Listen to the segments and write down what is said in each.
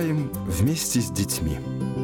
Читаем вместе с детьми.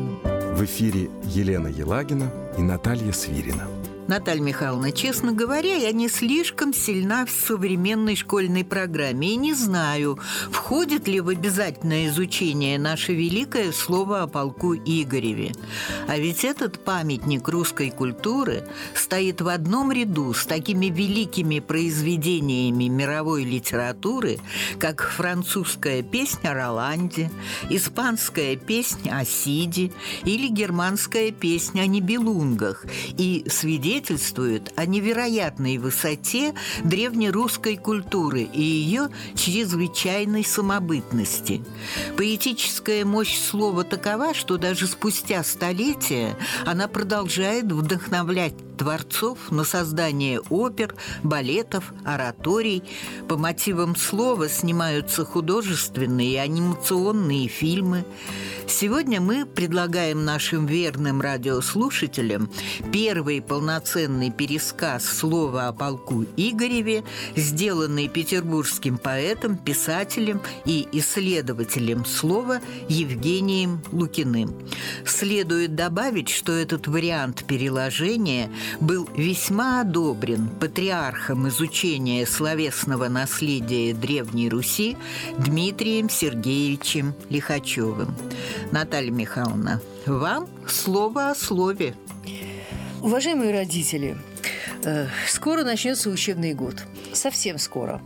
В эфире Елена Елагина и Наталья Свирина. Наталья Михайловна, честно говоря, я не слишком сильна в современной школьной программе и не знаю, входит ли в обязательное изучение наше великое слово о полку Игореве. А ведь этот памятник русской культуры стоит в одном ряду с такими великими произведениями мировой литературы, как французская песня о Роланде, испанская песня о Сиде или германская песня о Нибелунгах, и свидетельствует о невероятной высоте древнерусской культуры и ее чрезвычайной самобытности. Поэтическая мощь слова такова, что даже спустя столетия она продолжает вдохновлять творцов на создание опер, балетов, ораторий. По мотивам слова снимаются художественные и анимационные фильмы. Сегодня мы предлагаем нашим верным радиослушателям первый полноценный пересказ слова о полку Игореве, сделанный петербургским поэтом, писателем и исследователем слова Евгением Лукиным. Следует добавить, что этот вариант переложения был весьма одобрен патриархом изучения словесного наследия Древней Руси Дмитрием Сергеевичем Лихачевым. Наталья Михайловна, вам слово о слове. Уважаемые родители, скоро начнется учебный год. Совсем скоро.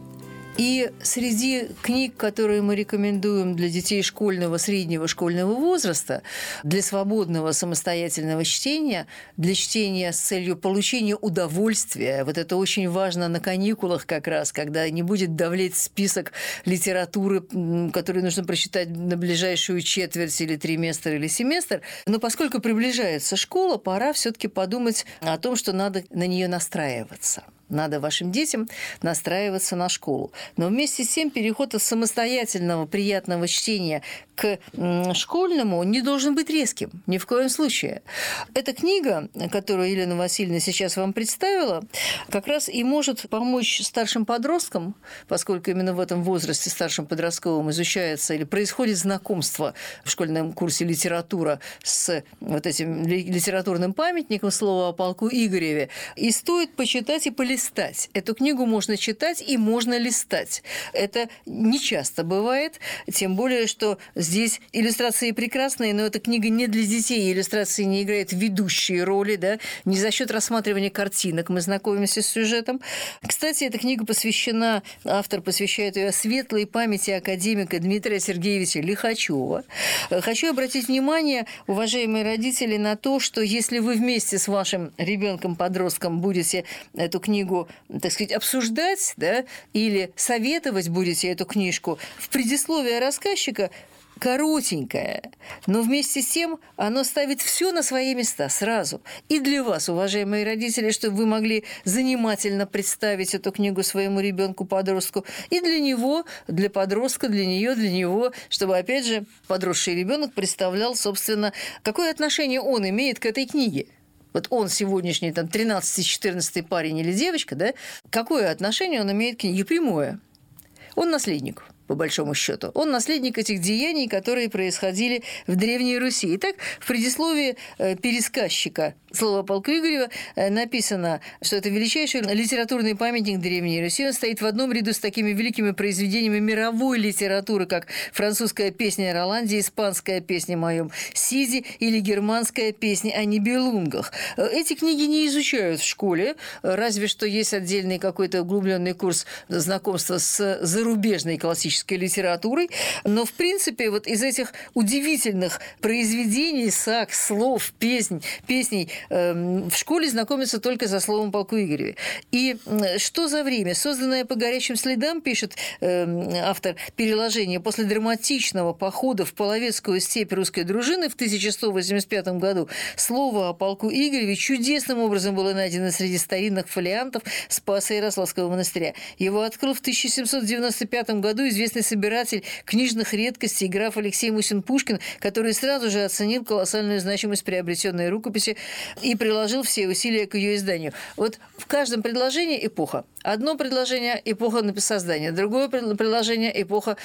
И среди книг, которые мы рекомендуем для детей школьного, среднего школьного возраста, для свободного самостоятельного чтения, для чтения с целью получения удовольствия, вот это очень важно на каникулах как раз, когда не будет давлеть список литературы, которую нужно прочитать на ближайшую четверть или триместр или семестр. Но поскольку приближается школа, пора все-таки подумать о том, что надо на нее настраиваться. Надо вашим детям настраиваться на школу. Но вместе с тем переход от самостоятельного приятного чтения к школьному не должен быть резким, ни в коем случае. Эта книга, которую Елена Васильевна сейчас вам представила, как раз и может помочь старшим подросткам, поскольку именно в этом возрасте, старшим подростковым, изучается или происходит знакомство в школьном курсе литература с вот этим литературным памятником слова о полку Игореве. И стоит почитать и полистать. Эту книгу можно читать и можно листать. Это не часто бывает, тем более, что здесь иллюстрации прекрасные, но эта книга не для детей, иллюстрации не играют ведущие роли, да? Не за счет рассматривания картинок мы знакомимся с сюжетом. Кстати, эта книга посвящена, автор посвящает ее светлой памяти академика Дмитрия Сергеевича Лихачева. Хочу обратить внимание, уважаемые родители, на то, что если вы вместе с вашим ребенком-подростком будете эту книгу, так сказать, обсуждать, да, или советовать будете эту книжку, в предисловии рассказчика коротенькое, но вместе с тем оно ставит все на свои места сразу. И для вас, уважаемые родители, чтобы вы могли занимательно представить эту книгу своему ребенку-подростку, и для него, для подростка, для нее, для него, чтобы, опять же, подросший ребенок представлял, собственно, какое отношение он имеет к этой книге. Вот он сегодняшний там 13-14 парень или девочка, да, какое отношение он имеет к книге? Прямое. Он наследник, по большому счету. Он наследник этих деяний, которые происходили в Древней Руси. Итак, в предисловии пересказчика слова полку Игорева написано, что это величайший литературный памятник Древней Руси. Он стоит в одном ряду с такими великими произведениями мировой литературы, как французская песня о Роланде, испанская песня о моем Сиде или германская песня о Нибелунгах. Эти книги не изучают в школе, разве что есть отдельный какой-то углубленный курс знакомства с зарубежной классической литературой. Но, в принципе, вот из этих удивительных произведений, саг, слов, песней в школе знакомятся только со словом полку Игореве. И что за время? Созданное по горячим следам, пишет автор переложения, после драматичного похода в Половецкую степь русской дружины в 1185 году, слово о полку Игореве чудесным образом было найдено среди старинных фолиантов Спаса Ярославского монастыря. Его открыл в 1795 году известный собиратель книжных редкостей граф Алексей Мусин-Пушкин, который сразу же оценил колоссальную значимость приобретенной рукописи и приложил все усилия к ее изданию. Вот в каждом предложении эпоха. Одно предложение – эпоха создания, другое предложение – эпоха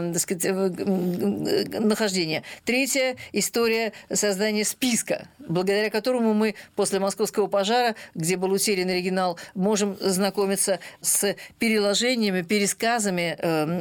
нахождения. Третье – история создания списка, благодаря которому мы после Московского пожара, где был утерян оригинал, можем знакомиться с переложениями, пересказами,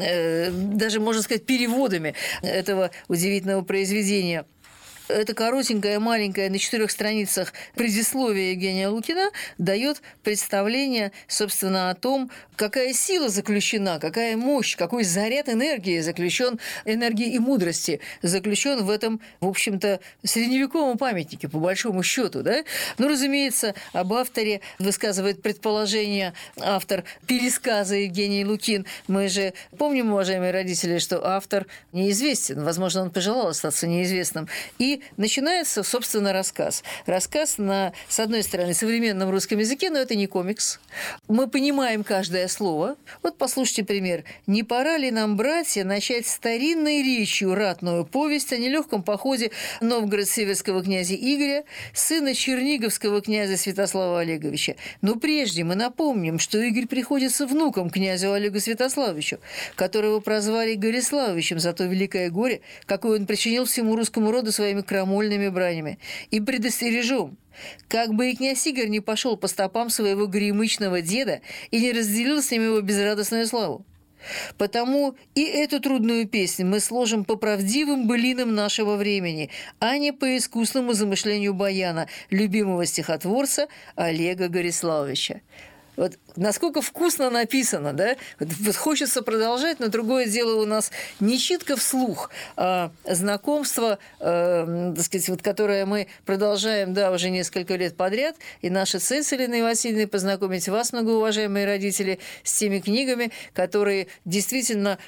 даже, можно сказать, переводами этого удивительного произведения. Это коротенькое, маленькое, на 4 страницах предисловие Евгения Лукина дает представление, собственно, о том, какая сила заключена, какая мощь, какой заряд энергии заключен, энергии и мудрости заключен в этом, в общем-то, средневековом памятнике, по большому счету, да? Ну, разумеется, об авторе высказывает предположение автор пересказа Евгений Лукин. Мы же помним, уважаемые родители, что автор неизвестен, возможно, он пожелал остаться неизвестным. И начинается, собственно, рассказ. Рассказ на, с одной стороны, современном русском языке, но это не комикс. Мы понимаем каждое слово. Вот послушайте пример. «Не пора ли нам, братья, начать старинной речью ратную повесть о нелегком походе новгород-северского князя Игоря, сына черниговского князя Святослава Олеговича? Но прежде мы напомним, что Игорь приходится внуком князю Олегу Святославичу, которого прозвали Гориславичем за то великое горе, какое он причинил всему русскому роду своими крамольными бранями. И предостережем, как бы и князь Игорь не пошел по стопам своего горемычного деда и не разделил с ним его безрадостную славу. Потому и эту трудную песню мы сложим по правдивым былинам нашего времени, а не по искусному замышлению баяна, любимого стихотворца Олега Гориславовича». Вот насколько вкусно написано, да? Вот хочется продолжать, но другое дело у нас не читка вслух, а знакомство, так сказать, вот, которое мы продолжаем, да, уже несколько лет подряд. И наша цель с Еленой Васильевной познакомить вас, многоуважаемые родители, с теми книгами, которые действительно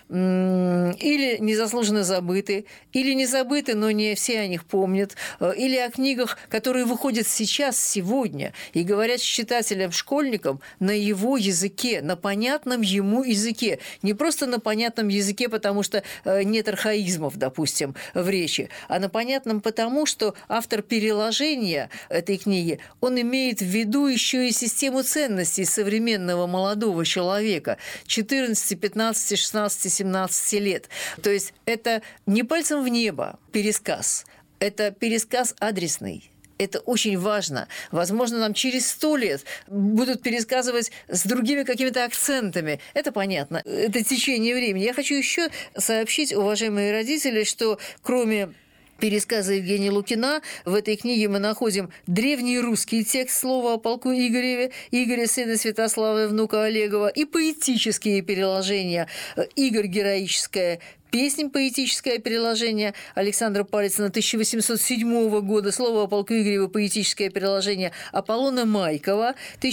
или незаслуженно забыты, или не забыты, но не все о них помнят, или о книгах, которые выходят сейчас, сегодня, и говорят читателям, школьникам, на его языке, на понятном ему языке. Не просто на понятном языке, потому что нет архаизмов, допустим, в речи, а на понятном потому, что автор переложения этой книги, он имеет в виду еще и систему ценностей современного молодого человека 14, 15, 16, 17 лет. То есть это не пальцем в небо пересказ, это пересказ адресный. Это очень важно. Возможно, нам через 100 лет будут пересказывать с другими какими-то акцентами. Это понятно. Это течение времени. Я хочу еще сообщить, уважаемые родители, что кроме пересказа Евгения Лукина в этой книге мы находим древний русский текст слова о полку Игореве, Игоря, сына Святослава, внука Олегова, и поэтические переложения «Игорь героическое», песнь «Поэтическое переложение» Александра Палицына 1807 года, слово о полку Игореве, поэтическое переложение Аполлона Майкова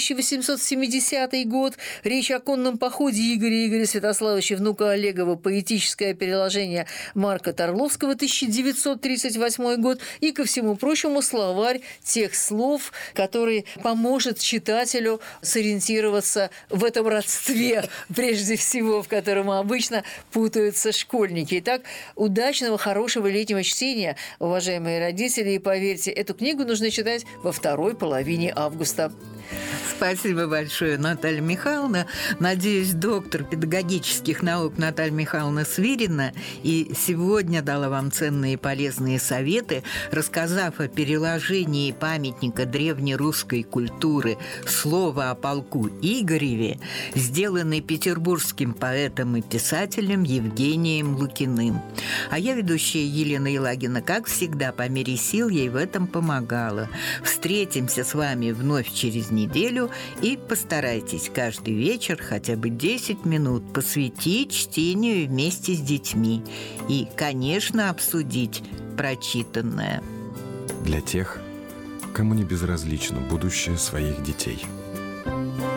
1870 год, речь о конном походе Игоря Святославовича, внука Олегова, поэтическое переложение Марка Торловского 1938 год и, ко всему прочему, словарь тех слов, который поможет читателю сориентироваться в этом родстве, прежде всего, в котором обычно путаются школьники. Итак, удачного, хорошего летнего чтения, уважаемые родители, и поверьте, эту книгу нужно читать во второй половине августа. Спасибо большое, Наталья Михайловна. Надеюсь, доктор педагогических наук Наталья Михайловна Свирина и сегодня дала вам ценные и полезные советы, рассказав о переложении памятника древнерусской культуры «Слово о полку Игореве», сделанный петербургским поэтом и писателем Евгением Лукиным. А я, ведущая Елена Елагина, как всегда, по мере сил ей в этом помогала. Встретимся с вами вновь через неделю и постарайтесь каждый вечер хотя бы 10 минут посвятить чтению вместе с детьми и, конечно, обсудить прочитанное. Для тех, кому не безразлично будущее своих детей.